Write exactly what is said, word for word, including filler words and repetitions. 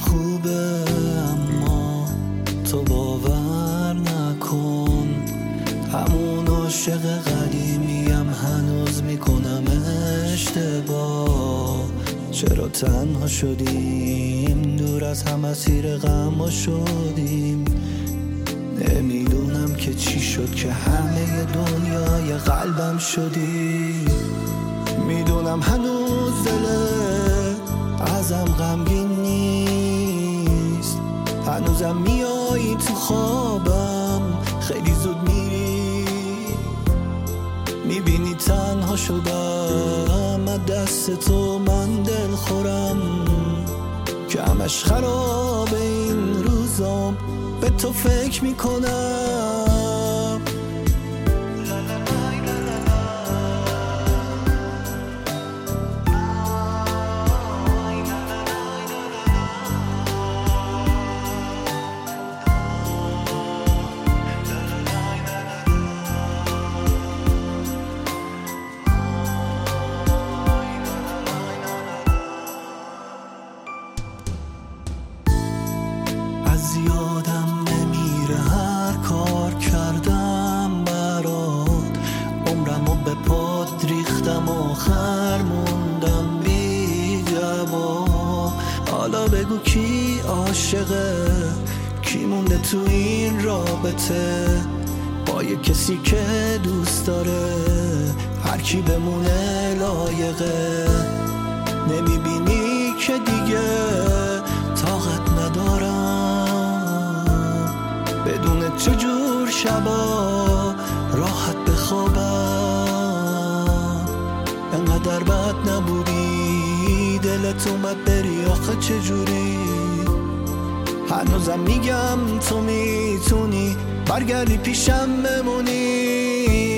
خوبه اما تو باور نکن، همون عاشق قدیمیم هنوز میکنم اشتباه. چرا تنها شدیم، دور از هم اسیر غم شدیم، نمیدونم که چی شد که همه دنیای قلبم شدی. میدونم هنوز دلت ازم غمگین نیست، هنوزم میایی تو خوابم، خیلی زود میری. میبینی تنها شدم از دست تو، من دل خورم که همش خراب این روزام، به تو فکر میکنم. از یادم نمیره هر کار کردم برات، عمرمو به پات ریختم، آخر موندم بی جواب. حالا بگو کی عاشقه، کی مونده تو این رابطه، با یه کسی که دوست داره هر کی بمونه لایقه. نمیبینی که دیگه طاقت ندارم، بدون چجور شبا راحت بخوابم. انقدر بد نبودی، دلت اومد بری، آخه چجوری؟ هنوزم میگم تو میتونی برگردی پیشم بمونی.